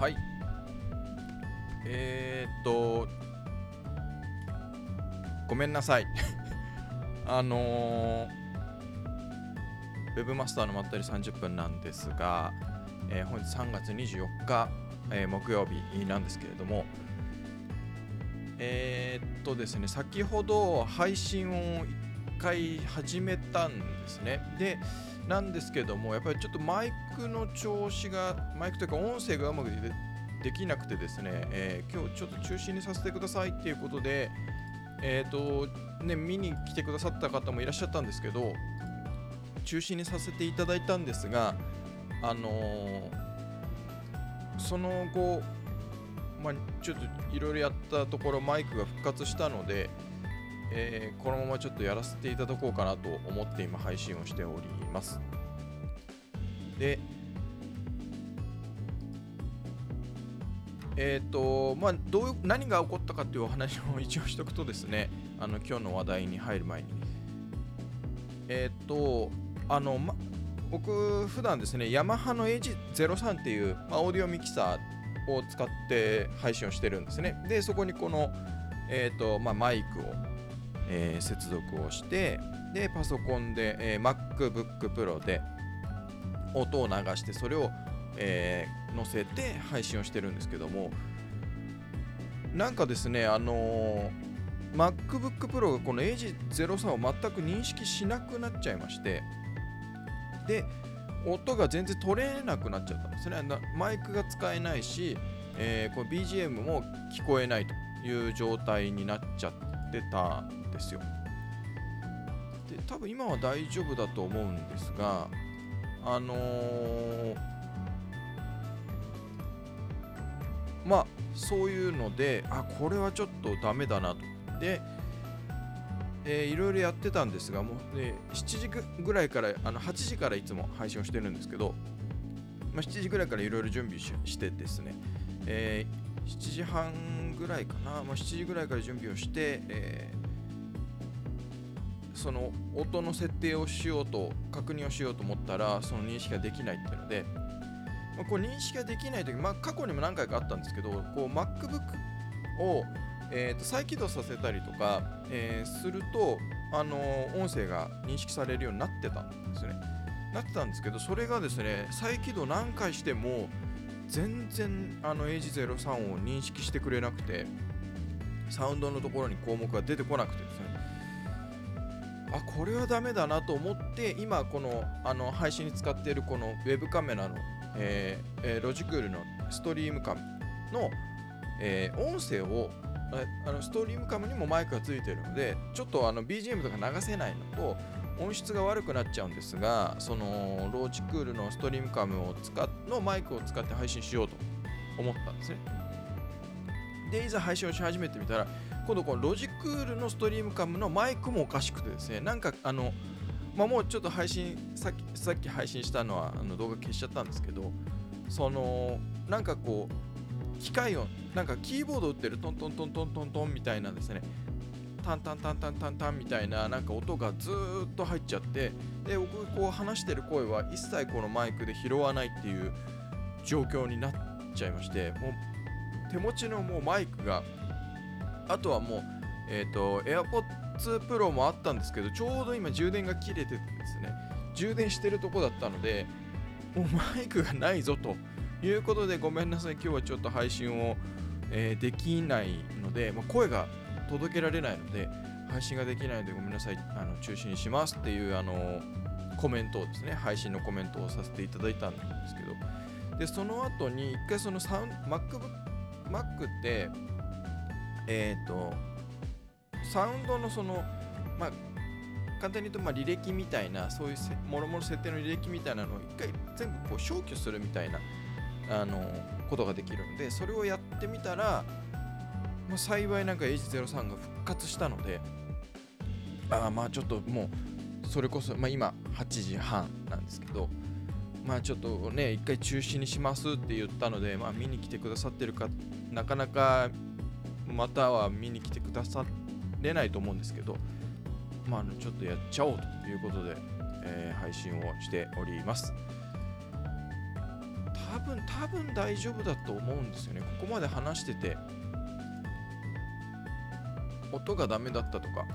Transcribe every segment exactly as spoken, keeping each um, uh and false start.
はい。えーっと、ごめんなさい。あのー、ウェブマスターのまったりさんじゅっぷんなんですが、えー本日さんがつにじゅうよっか、えー木曜日なんですけれども、えーっとですね、先ほど配信をいっかい始めたんですね。で、なんですけども、やっぱりちょっとマイクの調子が、マイクというか音声がうまくでできなくてですね、えー今日ちょっと中止にさせてくださいっていうことで、えーっと、ね、見に来てくださった方もいらっしゃったんですけど、中止にさせていただいたんですが、あのーその後、まあ、ちょっといろいろやったところマイクが復活したので、えーこのままちょっとやらせていただこうかなと思って今配信をしております。で、えっ、とまあどういう何が起こったかっていうお話を一応しとくとですね、あの今日の話題に入る前に、えっ、とあの、ま、僕普段ですね、ヤマハの エージーゼロさん っていう、まあ、オーディオミキサーを使って配信をしてるんですね。で、そこにこの、えーとまあ、マイクを、えー接続をして、で、パソコンで、えー MacBook Pro で音を流して、それを、えー載せて配信をしてるんですけども、なんかですね、あのー MacBook Pro がこの エージーゼロさん を全く認識しなくなっちゃいまして、で、音が全然取れなくなっちゃったんですね。なマイクが使えないし、えーこの ビージーエム も聞こえないという状態になっちゃってたんですよ。で、多分今は大丈夫だと思うんですが、あのーまあ、そういうので、あ、これはちょっとダメだなと。で、えーいろいろやってたんですが、もう、ね、しちじぐらいから、あのはちじからいつも配信をしてるんですけど、まあ、しちじぐらいからいろいろ準備ししてですね、えーしちじはんぐらいかな、まあ、しちじぐらいから準備をして、えーその音の設定をしようと、確認をしようと思ったら、その認識ができないっていうので、まあ、こう認識ができないとき、まあ、過去にも何回かあったんですけど、こう MacBook を、えーと再起動させたりとか、えーすると、あのー音声が認識されるようになってたんですよね。なってたんですけど、それがですね、再起動何回しても、全然あの エージーゼロさん を認識してくれなくて、サウンドのところに項目が出てこなくてですね、あ、これはダメだなと思って、今このあの配信に使っているこのウェブカメラの、えーえーロジクールのストリームカムの、えー音声をああのストリームカムにもマイクがついているので、ちょっとあの ビージーエム とか流せないのと音質が悪くなっちゃうんですが、そのロジクールのストリームカムを使っのマイクを使って配信しようと思ったんですね。で、いざ配信をし始めてみたら、今度このロジクールのストリームカムのマイクもおかしくてですね、なんかあの、まあ、もうちょっと配信、さっきさっき配信したのはあの動画消しちゃったんですけど、その、なんかこう、機械音、なんかキーボード打ってるトントントントントントンみたいなんですね。タンタンタンタンタンタンみたいななんか音がずーっと入っちゃって、で、僕こう話してる声は一切このマイクで拾わないっていう状況になっちゃいまして、もう手持ちのもうマイクが、あとはもう、えっ、と、AirPods Pro もあったんですけど、ちょうど今充電が切れててですね、充電してるとこだったので、もうマイクがないぞということで、ごめんなさい、今日はちょっと配信を、えーできないので、まあ、声が届けられないので、配信ができないのでごめんなさい、あの中止にしますっていうあのコメントをですね、配信のコメントをさせていただいたんですけど、で、その後に一回そのサウン MacBook Mac って、えっ、と、サウンドのその、まあ、簡単に言うと、まあ、履歴みたいな、そういうせもろもろ設定の履歴みたいなのを一回全部こう消去するみたいな、あのことができるので、それをやってみたら、まあ、幸いなんか エージーゼロさん が復活したので、ああまあちょっともう、それこそ、まあ、今はちじはんなんですけど、まあちょっとね、一回中止にしますって言ったので、まあ見に来てくださってるか、なかなかまたは見に来てくだされないと思うんですけど、まああのちょっとやっちゃおうということで、えー配信をしております。多分多分大丈夫だと思うんですよね。ここまで話してて音がダメだったとか、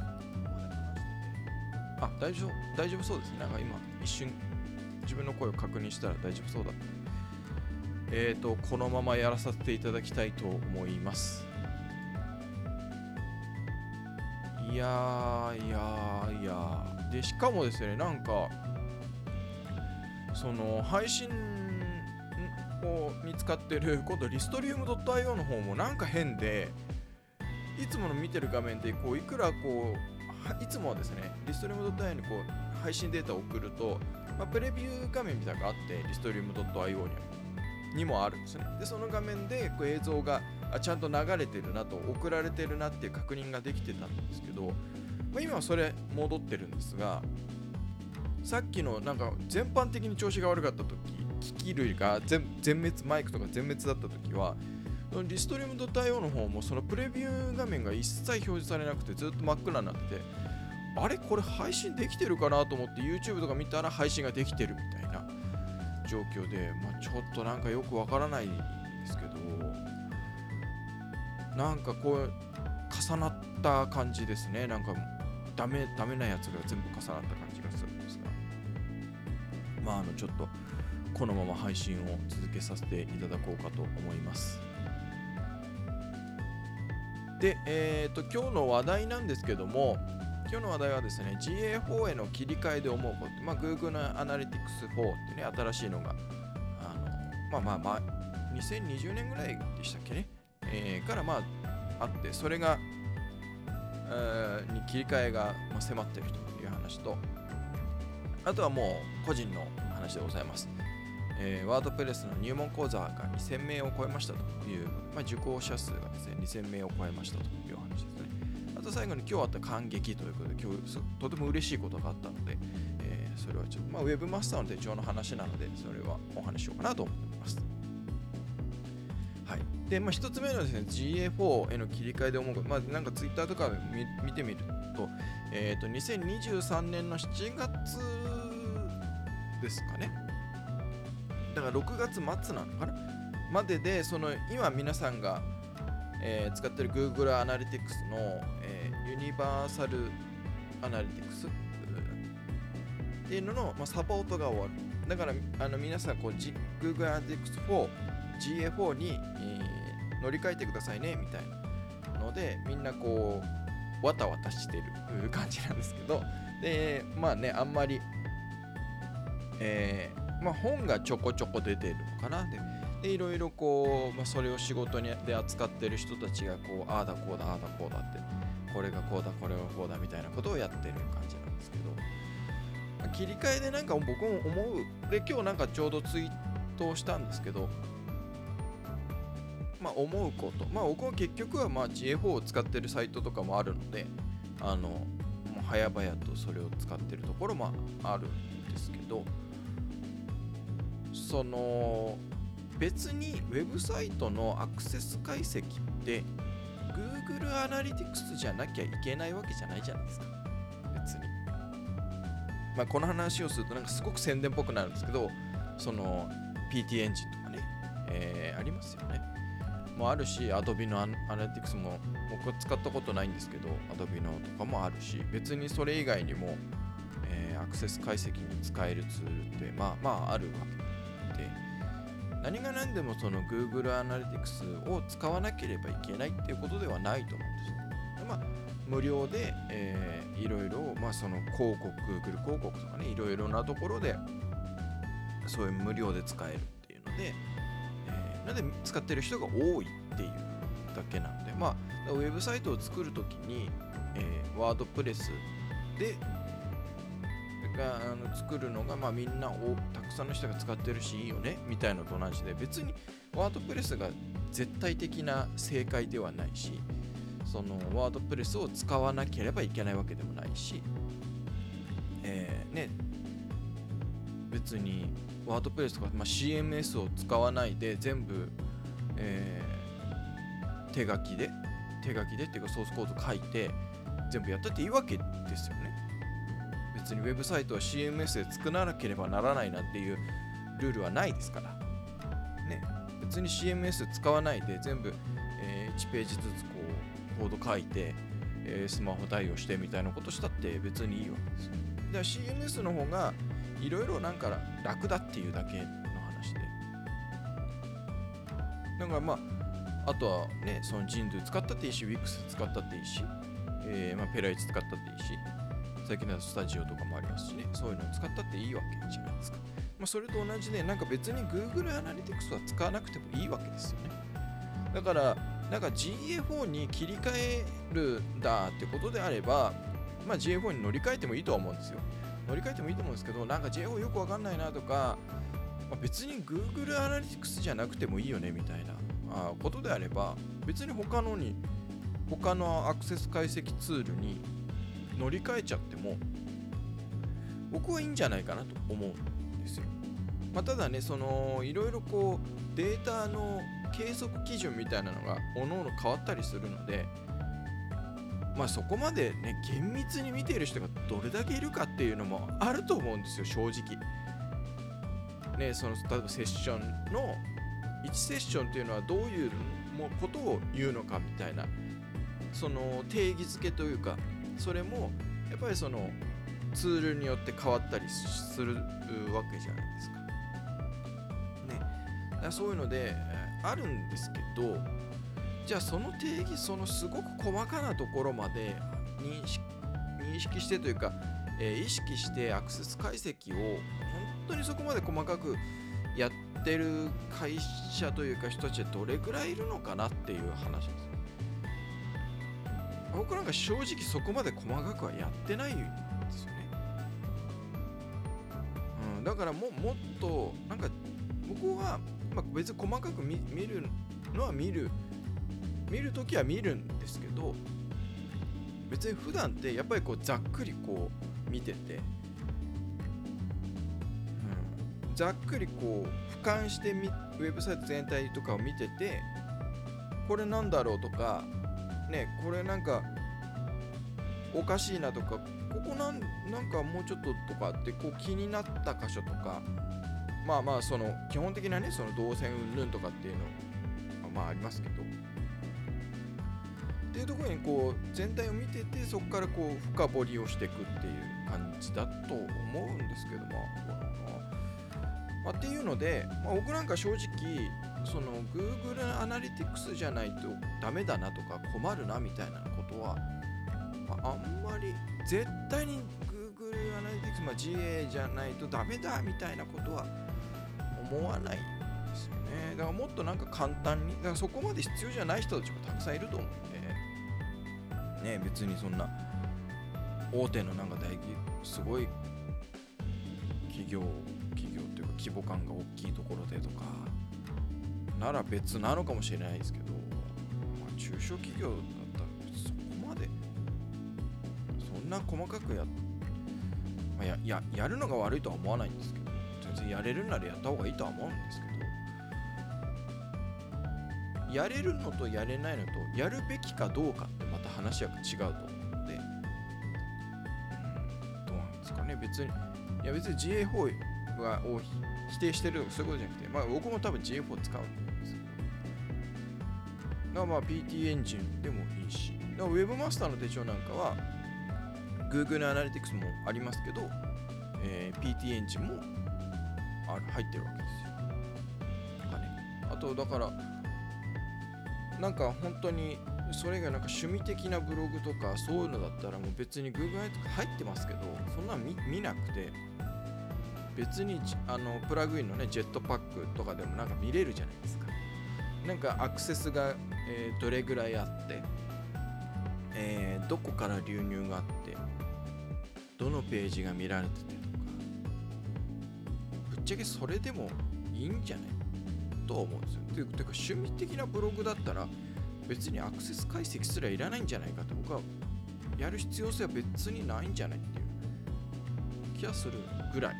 あ、大丈夫大丈夫そうですね。なんか今一瞬自分の声を確認したら大丈夫そうだった。えーとこのままやらさせていただきたいと思います。いやーいやーいやーで、しかもですね、なんかその配信をに使ってる今度リストリウム ドットアイオー の方もなんか変で、いつもの見てる画面でこういくらこういつもはですね、リストリウム ドットアイオー にこう配信データを送ると、まあ、プレビュー画面みたいなのがあって、リストリウム ドットアイオー にはにもあるんですね。で、その画面でこう映像があちゃんと流れてるなと、送られてるなっていう確認ができてたんですけど、まあ、今はそれ戻ってるんですが、さっきのなんか全般的に調子が悪かった時、機器類が 全, 全滅マイクとか全滅だった時は、リストリーム ドットアイオー の方もそのプレビュー画面が一切表示されなくてずっと真っ暗になってて、あれこれ配信できてるかなと思って YouTube とか見たら配信ができてるみたいな状況で、まあ、ちょっとなんかよくわからないんですけど、なんかこう重なった感じですね。なんかダメダメなやつが全部重なった感じがするんですが、まああのちょっとこのまま配信を続けさせていただこうかと思います。で、えーと今日の話題なんですけども、今日の話題はですね、ジーエーフォー への切り替えで思うこと、まあ、Google の アナリティクスフォーってね、新しいのが、あのまあまあまあ、にせんにじゅうねんぐらいでしたっけね、えー、からまああって、それが、えー、に切り替えが迫っているという話と、あとはもう個人の話でございます。えー、ワードプレスの入門講座がにせんめいを超えましたという、まあ、受講者数がですね、にせんめいを超えましたという話ですね。あと最後に今日あった感激ということで、今日とても嬉しいことがあったので、えー、それはちょっと、まあ、ウェブマスターの手帳の話なので、それはお話ししようかなと思っております。はい。で、まあ、一つ目のですね、ジーエーフォー への切り替えで思うこと、まあ、なんかツイッターとかで 見, 見てみると、えっと、にせんにじゅうさんねんのしちがつですかね。だからろくがつまつなのかなまでで、その今皆さんが、えー、使ってる Google Analytics の、えー、ユニバーサルアナリティクスっていうのの、まあ、サポートが終わる。だからあの皆さんこう、G、Google Analytics フォー、ジーエーフォー に、えー、乗り換えてくださいねみたいなので、みんなこうわたわたしてる感じなんですけど、でまあね、あんまり、えーまあ、本がちょこちょこ出てるのかな。ででいろいろこう、まあ、それを仕事にで扱ってる人たちがこう、ああだこうだああだこうだって、これがこうだこれがこうだみたいなことをやってる感じなんですけど、まあ、切り替えでなんか僕も思うで、今日なんかちょうどツイートをしたんですけど、まあ思うこと、まあ僕は結局はまあ ジーエーフォー を使ってるサイトとかもあるので、あのもう早々とそれを使ってるところもあるんですけど、その別にウェブサイトのアクセス解析って Google Analytics じゃなきゃいけないわけじゃないじゃないですか、別に。まあこの話をするとなんかすごく宣伝っぽくなるんですけど、その ピーティー エンジンとかね、えー、ありますよね。もあるし、Adobe の Analytics も僕は使ったことないんですけど、Adobe のとかもあるし、別にそれ以外にも、えー、アクセス解析に使えるツールってまあまああるわけで、何が何でもその Google Analytics を使わなければいけないっていうことではないと思うんです。まあ無料で、えー、いろいろ、まあその広告、Google 広告とかね、いろいろなところでそういう無料で使えるっていうので、えー、なので使ってる人が多いっていうだけなので、まあウェブサイトを作るときに、えー、ワードプレスでがあの作るのが、まあ、みんなおたくさんの人が使ってるしいいよねみたいなのと同じで、別にワードプレスが絶対的な正解ではないし、そのワードプレスを使わなければいけないわけでもないし、えー、ね別にワードプレスとか、まあ、シーエムエス を使わないで全部、えー、手書きで手書きでっていうかソースコード書いて全部やったっていいわけですよね。別にウェブサイトは シーエムエス で作らなければならないなんていうルールはないですから。 ね、別に シーエムエス 使わないで全部、えーいちページずつこうコード書いて、えースマホ対応してみたいなことしたって別にいいわけですよ。だから シーエムエス の方がいろいろなんか楽だっていうだけの話で、だからまああとはね、その Jindoo 使ったっていいし、 Wix 使ったっていいし、えーまあ、ペライチ使ったっていいし、最近だとスタジオとかもありますしね、そういうのを使ったっていいわけじゃないですか。まあ、それと同じで、なんか別に Google Analytics は使わなくてもいいわけですよね。だからなんか ジーエーフォー に切り替えるんだってことであれば、まあ ジーエーフォー に乗り換えてもいいとは思うんですよ。乗り換えてもいいと思うんですけど、なんか ジーエーフォー よくわかんないなとか、まあ、別に Google Analytics じゃなくてもいいよねみたいなあことであれば、別に他のに他のアクセス解析ツールに乗り換えちゃっても僕はいいんじゃないかなと思うんですよ。まあ、ただね、そのいろいろこうデータの計測基準みたいなのが各々変わったりするので、まあそこまでね厳密に見ている人がどれだけいるかっていうのもあると思うんですよ、正直。ね、その例えばセッションのいちセッションっていうのはどういうことを言うのかみたいな、その定義づけというか、それもやっぱりそのツールによって変わったりするわけじゃないですか。ね、だからそういうのであるんですけど、じゃあその定義、そのすごく細かなところまで認識、認識してというか、えー、意識してアクセス解析を本当にそこまで細かくやってる会社というか人たちはどれくらいいるのかなっていう話です。僕なんか正直そこまで細かくはやってないんですよね。うん、だからももっとなんか僕は、まあ、別に細かく 見, 見るのは見る見るときは見るんですけど、別に普段ってやっぱりこうざっくりこう見てて、うん、ざっくりこう俯瞰してみウェブサイト全体とかを見てて、これなんだろうとかね、これなんかおかしいなとか、ここなんなんかもうちょっととかってこう気になった箇所とか、まあまあその基本的なね、その動線云々とかっていうのまあありますけど、っていうところにこう全体を見てて、そこからこう深掘りをしていくっていう感じだと思うんですけど、まあどうなのかな、まあ、っていうので、まあ、僕なんか正直その Google Analytics じゃないとダメだなとか困るなみたいなことは、まあ、あんまり絶対に Google Analytics、まあ、ジーエー じゃないとダメだみたいなことは思わないですよね。だからもっとなんか簡単に、だからそこまで必要じゃない人たちもたくさんいると思うんで、ね、別にそんな大手のなんか大企すごい企業企業というか規模感が大きいところでとかなら別なのかもしれないですけど、まあ、中小企業だったらそこまでそんな細かくや、まあ、や, や, やるのが悪いとは思わないんですけど、全然やれるならやった方がいいとは思うんですけど、やれるのとやれないのとやるべきかどうかってまた話は違うと思うので、うん、どうなんですかね。別にいや別に ジーエーフォー がを否定してるとかそういうことじゃなくて、まあ僕も多分 ジーエーフォー 使うんですけど、だからまあ ピーティー エンジンでもいいし、だから Webmaster の手帳なんかは Google Analytics もありますけど、えー、ピーティー エンジンもある入ってるわけですよ。とかね、あとだからなんか本当にそれがなんか趣味的なブログとかそういうのだったらもう別に Google Analytics 入ってますけど、そんなの 見, 見なくて別にあのプラグインのねジェットパックとかでもなんか見れるじゃないですか。なんかアクセスが、えー、どれぐらいあって、えー、どこから流入があってどのページが見られててとか、ぶっちゃけそれでもいいんじゃないとは思うんですよ。というか趣味的なブログだったら別にアクセス解析すらいらないんじゃないかと僕はやる必要性は別にないんじゃないっていう気がするぐらい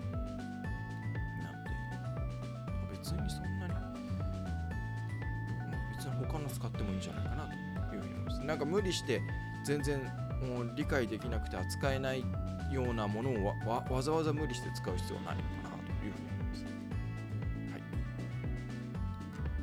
なんで、別にそんなに、まあ、別に他の使ってもいいんじゃないかなというふうに思います。なんか無理して全然もう理解できなくて扱えないようなものを わ, わ, わざわざ無理して使う必要はないのかなというふうに思います。はい。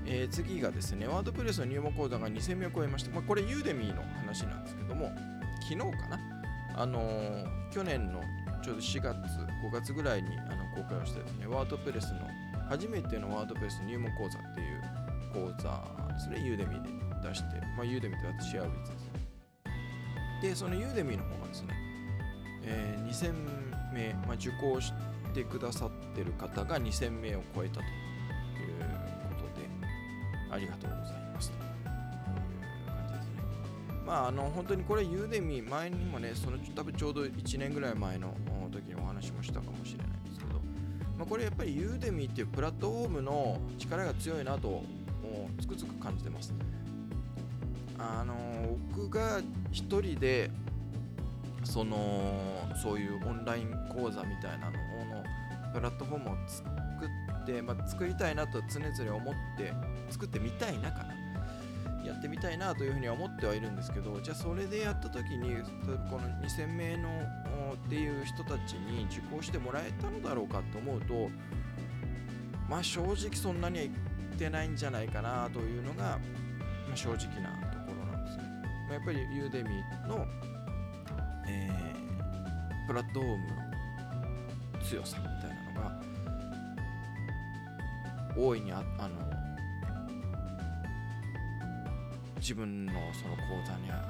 えー、次がですね、ワードプレスの入門講座がにせんめいを超えました。まあ、これユーデミーの話なんですけども、昨日かな、あのー、去年のちょうどしがつ、ごがつぐらいにあの公開をしてですね、ワードプレスの初めてのワードプレス入門講座っていう講座ですね、ユーデミーで出して、まあ、ユーデミーと私シェアウィズですね。で、そのユーデミーの方がですね、えー、にせんめい、まあ、受講してくださってる方がにせんめいを超えたということで、ありがとうございますという感じですね。まあ、あの本当にこれユーデミー、前にもね、その多分ちょうどいちねんぐらい前の時にお話もしたかもしれないんですけど、まあ、これやっぱりユーデミーっていうプラットフォームの力が強いなとつくづく感じてます。あの僕が一人でそのそういうオンライン講座みたいなののプラットフォームを作って、まあ、作りたいなと常々思って作ってみたいなかなやってみたいなというふうには思ってはいるんですけど、じゃあそれでやった時に例えばこのにせんめいのっていう人たちに受講してもらえたのだろうかと思うと、まあ正直そんなにはいってないんじゃないかなというのが、まあ、正直なところなんですね。まあ、やっぱりユーデミーの、えー、プラットフォームの強さみたいなのが大いにああの自分のその講座には、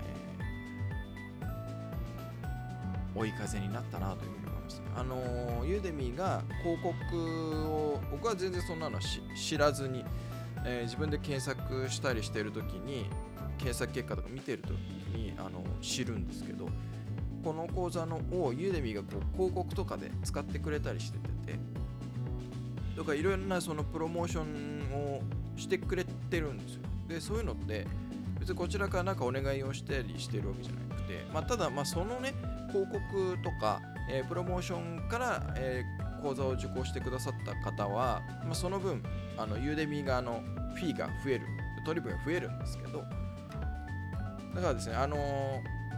えー、追い風になったなというふうに思います。あのユーデミーが広告を僕は全然そんなのし知らずに、えー、自分で検索したりしているときに検索結果とか見ているときにあの知るんですけど、この講座のをユーデミーがこう広告とかで使ってくれたりしてて、とかいろいろなそのプロモーションをしてくれてるんですよ。でそういうのって別にこちらからなんかお願いをしたりしてるわけじゃなくて、まあ、ただまあそのね広告とか、えー、プロモーションから、えー、講座を受講してくださった方は、まあ、その分あのユーデミー側のフィーが増える、取り分が増えるんですけど、だからですね、あのー、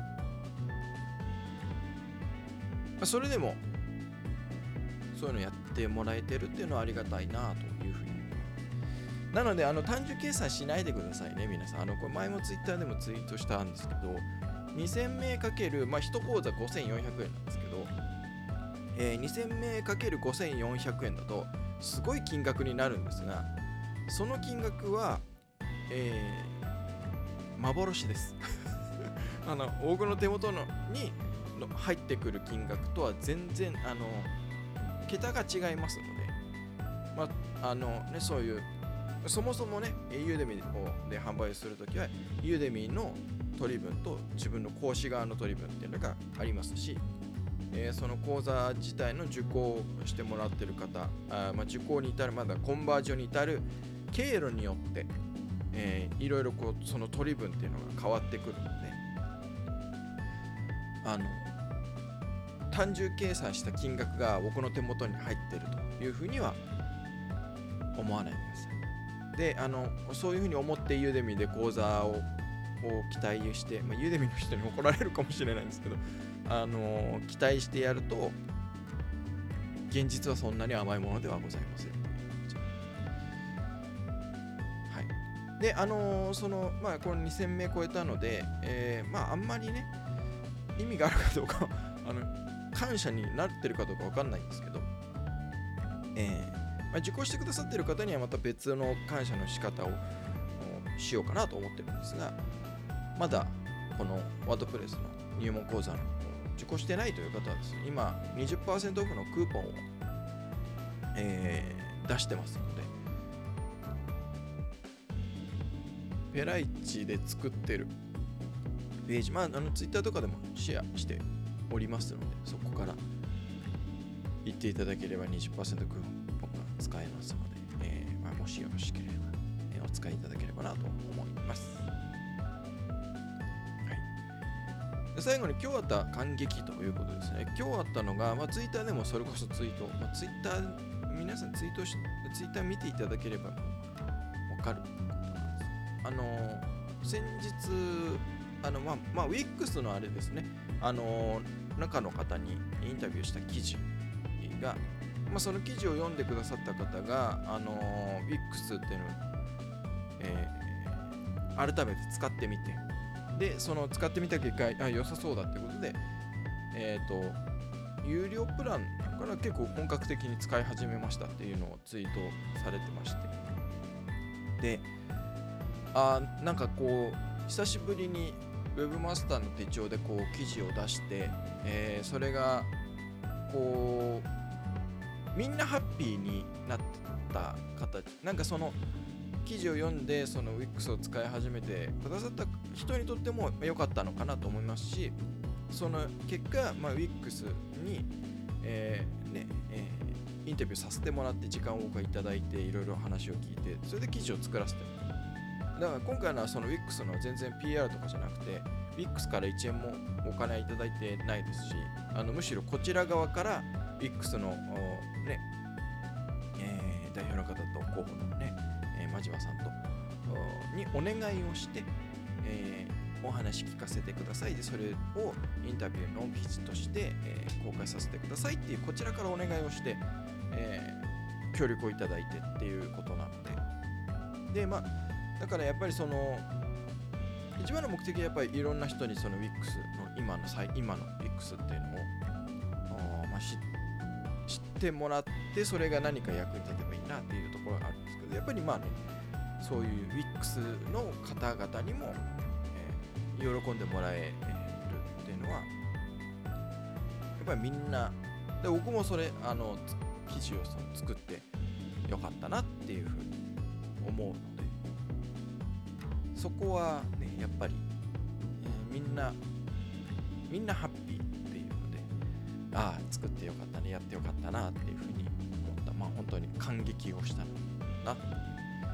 まあ、それでもそういうのやってもらえてるっていうのはありがたいなというふうに。なのであの単純計算しないでくださいね皆さん。あのこれ前もツイッターでもツイートしたんですけど、にせんめいかける、まあ、いち講座ごせんよんひゃくえんなんですけど、えー、にせんめいかけるごせんよんひゃくえんだとすごい金額になるんですが、その金額は、えー、幻ですあの僕の手元のにの入ってくる金額とは全然あの桁が違いますので、まああのね、そういうそもそもね、ユーデミーで販売するときは、ユーデミーの取り分と自分の講師側の取り分っていうのがありますし、えー、その講座自体の受講してもらっている方、あ、まあ、受講に至る、まだコンバージョンに至る経路によって、えー、いろいろこうその取り分っていうのが変わってくるので、あの単純計算した金額が僕の手元に入っているというふうには思わないでください。で、あのそういうふうに思ってユーデミーで講座を期待して、まあ、ユーデミーの人に怒られるかもしれないんですけど、あの期待してやると現実はそんなに甘いものではございません。はい。で、あのそのまあこのにせんめい超えたので、えー、まああんまりね意味があるかどうかあの感謝になってるかどうかわかんないんですけど、えーまあ、受講してくださっている方にはまた別の感謝の仕方をしようかなと思ってるんですが、まだこのワードプレスの入門講座の受講してないという方はですね、今 にじゅっパーセント オフのクーポンを、えー、出してますので、ペライチで作ってるページ、まあ、あのツイッターとかでもシェアしておりますので、そこから行っていただければ にじゅっパーセント クーポンが使えますので、えーまあ、もしよろしければ、えー、お使いいただければなと思います。はい、で最後に今日あった感激ということですね。今日あったのが、まあ、ツイッターでもそれこそツイート、まあ、ツイッター皆さんツイートしツイッター見ていただければわかることなんです。あのー、先日あのまあまあ ウィックス のあれですね、あのー、中の方にインタビューした記事が、まあ、その記事を読んでくださった方が、あのー、ウィックス っていうのえー、改めて使ってみて、でその使ってみた結果、あ良さそうだってことで、えっ、ー、と有料プランから結構本格的に使い始めましたっていうのをツイートされてまして、であなんかこう久しぶりにウェブマスターの手帳でこう記事を出して、えー、それがこうみんなハッピーになってた形、なんかその記事を読んでその ウィックス を使い始めてくださった人にとっても良かったのかなと思いますし、その結果、まあ、ウィックス に、えーねえー、インタビューさせてもらって時間をおいただいていろいろ話を聞いて、それで記事を作らせてもらう。だから今回のはその ウィックス の全然 ピーアール とかじゃなくて ウィックス からいちえんもお金いただいてないですし、あのむしろこちら側から ウィックス のね、えー、代表の方と候補のね、えー、真島さんとにお願いをして、えー、お話聞かせてくださいで、それをインタビューの記事として、えー、公開させてくださいっていうこちらからお願いをして、えー、協力をいただいてっていうことなので、でまあだからやっぱりその一番の目的はやっぱりいろんな人にその ウィックス の今の今の ウィックス っていうのを、まあ、知, 知ってもらって、それが何か役に立てばいいなっていうところがあるんですけど、やっぱりまあねそういう ウィックス の方々にも、えー、喜んでもらえるっていうのはやっぱりみんなで、僕もそれあの記事をその作ってよかったなっていうふうに思うので、そこはねやっぱり、えー、みんなみんなハッピーっていうので、ああ作ってよかったね、やってよかったなっていうふうに思った、まあ本当に感激をしたなっていう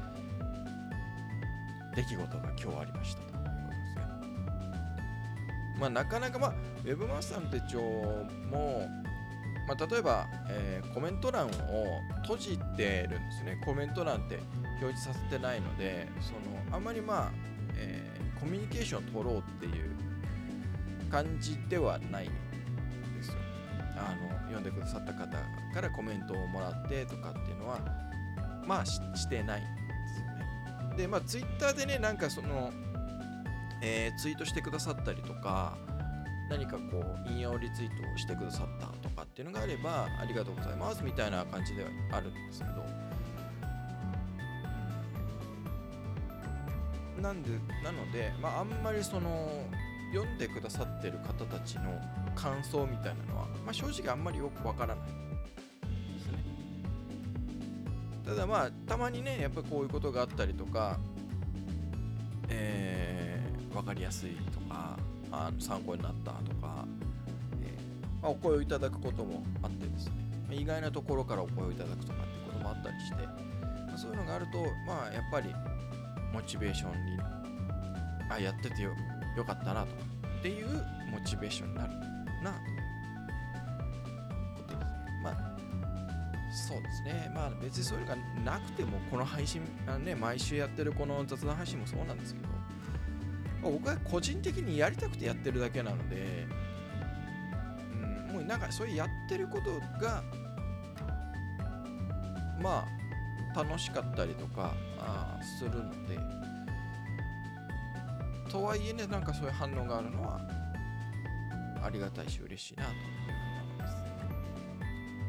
出来事が今日ありましたということですね。まあなかなかまあウェブマスターの手帳も、まあ、例えば、えー、コメント欄を閉じてるんですね。コメント欄って表示させてないので、そのあんまりまあ、えー、コミュニケーションを取ろうっていう感じではないんですよ。あの読んでくださった方からコメントをもらってとかっていうのはまあ し, してないんですよね。でまあツイッターでねなんかその、えー、ツイートしてくださったりとか、何かこう引用リツイートをしてくださったとかっていうのがあればありがとうございますみたいな感じではあるんですけど、なんでなので、まあ、あんまりその読んでくださってる方たちの感想みたいなのは、まあ、正直あんまりよくわからないですね。ただまあたまにねやっぱこういうことがあったりとか、えー、わかりやすいとかあの参考になったとか、えーまあ、お声をいただくこともあってですね、意外なところからお声をいただくとかってこともあったりして、まあ、そういうのがあるとまあやっぱりモチベーションにあやってて よ, よかったなとかっていうモチベーションになるなということですね。まあそうですね。まあ別にそれがなくてもこの配信あの、ね、毎週やってるこの雑談配信もそうなんですけど、まあ、僕は個人的にやりたくてやってるだけなので、うん、もうなんかそういうやってることがまあ楽しかったりとかあするので、とはいえねなんかそういう反応があるのはありがたいし嬉しいなというふうに思います。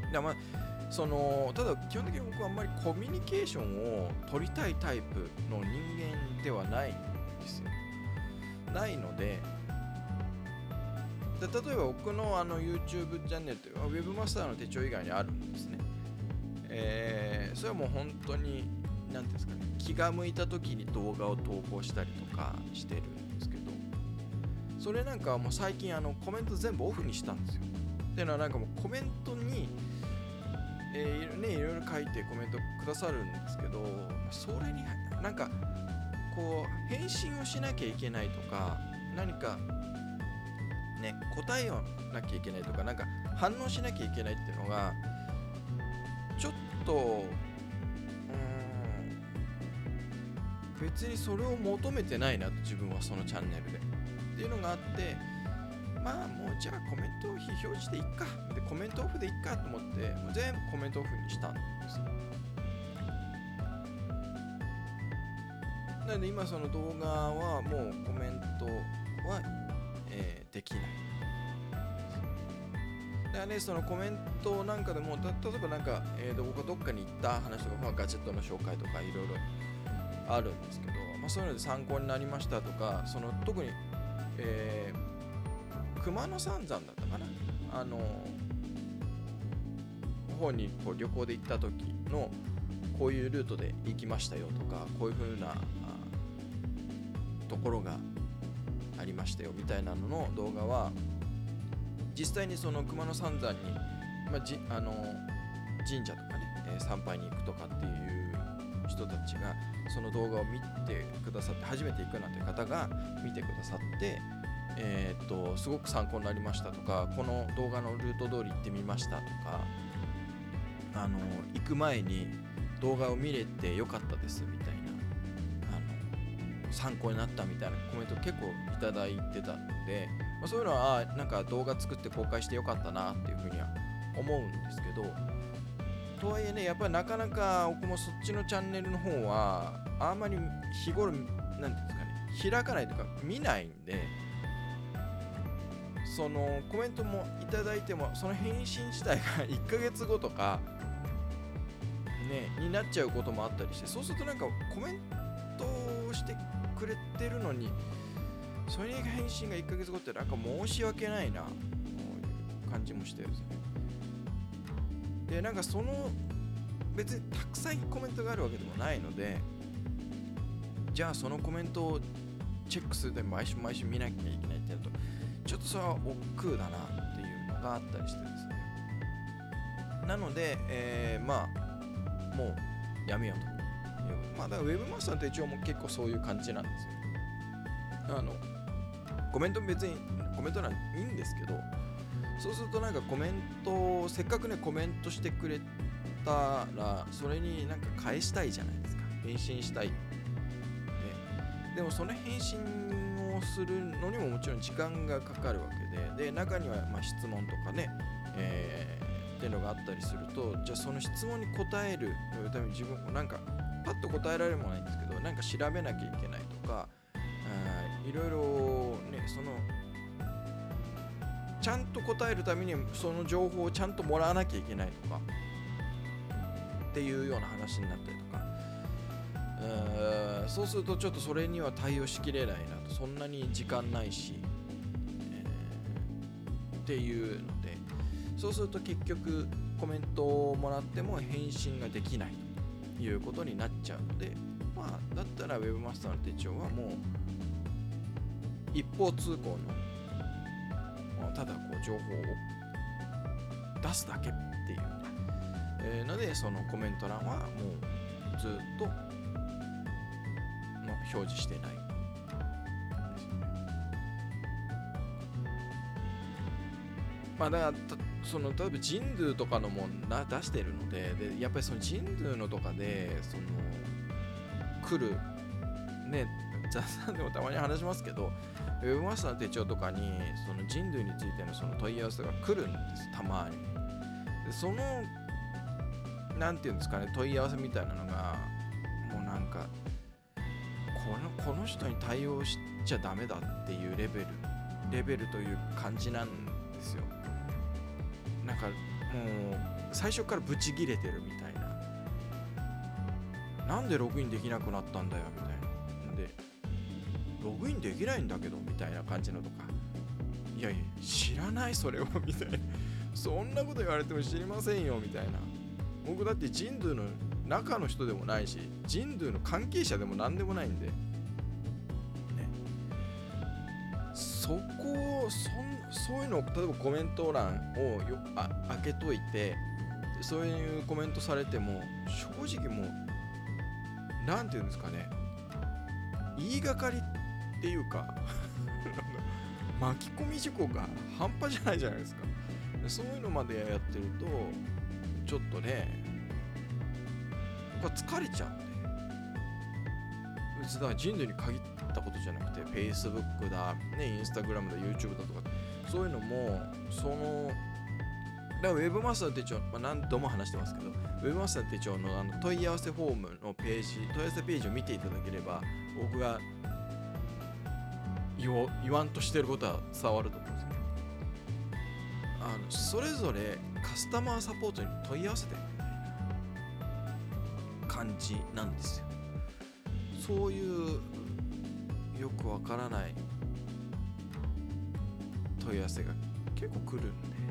でまあそのただ基本的に僕はあんまりコミュニケーションを取りたいタイプの人間ではないんですよ。ないので、で例えば僕のあの YouTube チャンネルってウェブマスターの手帳以外にあるんですね。えー、それはもう本当に何ていうんですかね、気が向いた時に動画を投稿したりとかしてるんですけど、それなんかはもう最近あのコメント全部オフにしたんですよ。っていうのはなんかもうコメントに、えーね、いろいろ書いてコメントくださるんですけど、それになんかこう返信をしなきゃいけないとか、何かね答えをなきゃいけないとか、なんか反応しなきゃいけないっていうのがちょっとうーん別にそれを求めてないなと、自分はそのチャンネルでっていうのがあって、まあもうじゃあコメントを非表示でいっかでコメントオフでいっかと思ってもう全部コメントオフにしたんですよ。 なので今その動画はもうコメントは、えーできない。だからね、そのコメントなんかでも、た例えばなんか、えー、僕がどっかに行った話とか、まあ、ガジェットの紹介とかいろいろあるんですけど、まあ、そういうので参考になりましたとか、その特に、えー、熊野三山だったかな、あの方にこう旅行で行った時のこういうルートで行きましたよとか、こういう風なところがありましたよみたいなのの動画は、実際にその熊野三山に、まあ、じあの神社とかね、えー、参拝に行くとかっていう人たちがその動画を見てくださって、初めて行くなんて方が見てくださって、えー、っとすごく参考になりましたとか、この動画のルート通り行ってみましたとか、あの行く前に動画を見れてよかったですみたいな、あの参考になったみたいなコメント結構いただいてたので、まあ、そういうのはあなんか動画作って公開してよかったなっていうふうには思うんですけど、とはいえね、やっぱりなかなか僕もそっちのチャンネルの方はあんまり日頃なんていうんですかね、開かないというか見ないんで、そのコメントもいただいてもその返信自体がいっかげつごとかねになっちゃうこともあったりして、そうするとなんかコメントをしてくれてるのにそれに返信がいっかげつごってなんか申し訳ないなという感じもしてですね。でなんかその別にたくさんコメントがあるわけでもないので、じゃあそのコメントをチェックするために毎週毎週見なきゃいけないってなるとちょっとそれは億劫だなっていうのがあったりしてですね。なので、えー、まあもうやめようという。まあだからウェブマスターの手帳も結構そういう感じなんですよ。あのコメント別にコメントなんいいんですけど、そうするとなんかコメントせっかくねコメントしてくれたらそれになんか返したいじゃないですか。返信したい。ね、でもその返信をするのにももちろん時間がかかるわけで、で中にはまあ質問とかね、えー、っていうのがあったりすると、じゃあその質問に答えるために自分もなんかパッと答えられるもないんですけど、なんか調べなきゃいけないとか、いろいろね、そのちゃんと答えるためにその情報をちゃんともらわなきゃいけないとかっていうような話になったりとか、うーそうするとちょっとそれには対応しきれないなと、そんなに時間ないし、えー、っていうので、そうすると結局コメントをもらっても返信ができないということになっちゃうので、まあだったら Webmaster の手帳はもう一方通行のただこう情報を出すだけっていう、えー、ので、そのコメント欄はもうずっとの表示してないですよね。まあだからその例えばジンドゥとかのもな出してるので、でやっぱりそのジンドゥのとかでその来るね、雑談でもたまに話しますけど、ウェブマスターの手帳とかにその人類についてのその問い合わせが来るんです、たまに。でそのなんていうんですかね、問い合わせみたいなのがもうなんかこのこの人に対応しちゃダメだっていうレベルレベルという感じなんですよ。なんかもう最初からブチギレてるみたいな。なんでログインできなくなったんだよみたいな。でログインできないんだけどみたいな感じのとか、いやいや知らないそれをみたいな、そんなこと言われても知りませんよみたいな。僕だってジンドゥの中の人でもないし、ジンドゥの関係者でも何でもないんで、ね、そこをそんそういうのを例えばコメント欄をよあ開けといてそういうコメントされても正直もうなんていうんですかね、言いがかりっていうか巻き込み事故が半端じゃないじゃないですか。そういうのまでやってるとちょっとね僕は疲れちゃうんで、別にだから人類に限ったことじゃなくて Facebook だ、ね、Instagram だ YouTube だとかそういうのもそのからウェブマスター手帳、まあ、何度も話してますけど、ウェブマスター手帳の、あの問い合わせフォームのページ、問い合わせページを見ていただければ、僕が言お言わんとしてることは伝わると思うんですよ。あのそれぞれカスタマーサポートに問い合わせてるみたいな感じなんですよ。そういうよくわからない問い合わせが結構来るんで、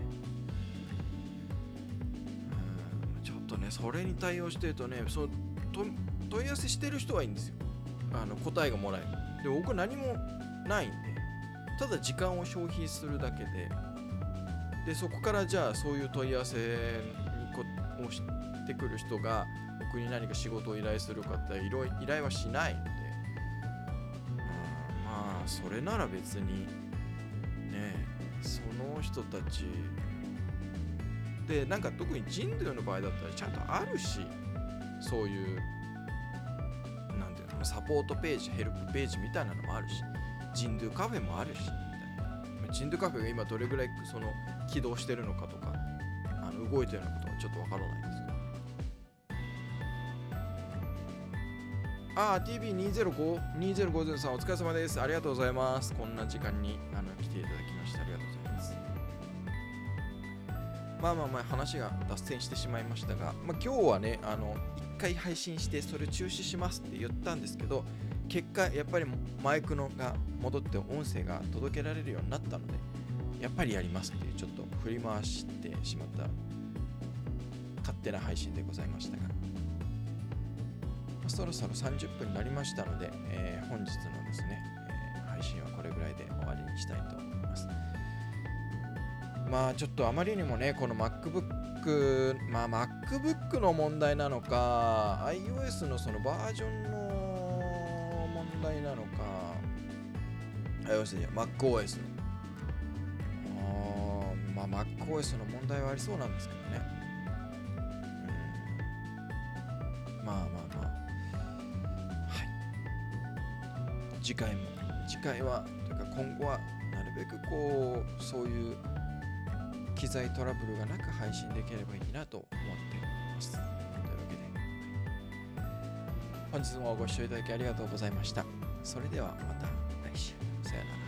うん、ちょっとね、それに対応してるとね、そのと問い合わせしてる人はいいんですよ。あの答えがもらえる。で、僕は何もないんで、ただ時間を消費するだけで、でそこからじゃあそういう問い合わせにこをしてくる人が僕に何か仕事を依頼するかって依頼はしないので、うん、まあそれなら別にね、その人たちで、なんか特に人類の場合だったらちゃんとあるし、そういうなんていうの、サポートページ、ヘルプページみたいなのもあるし、人類カフェもあるしみたいな。人類カフェが今どれぐらいその起動してるのかとか、あの動いてるのかとかちょっとわからないんですけど。ああ、ティービーにひゃくご にせんごじゅうさんお疲れ様です。ありがとうございます。こんな時間にあの来ていただきましてありがとうございます。まあまあまあ話が脱線してしまいましたが、まあ、今日はね、あのいっかい配信してそれ中止しますって言ったんですけど、結果やっぱりマイクのが戻って音声が届けられるようになったので、やっぱりやりますっていう、ちょっと振り回してしまった勝手な配信でございましたが、そろそろさんじゅっぷんになりましたので、えー、本日のですね、えー、配信はこれぐらいで終わりにしたいと思います。まあちょっとあまりにもね、この MacBook、まあ MacBook の問題なのか、iOS のそのバージョンの問題なのか、iOS じゃ MacOS の、あまあ MacOS の問題はありそうなんですけどね。うん、まあまあまあ。次回も次回はというか今後はなるべくこうそういう機材トラブルがなく配信できればいいなと思っています。というわけで本日もご視聴いただきありがとうございました。それではまた来週。さよなら。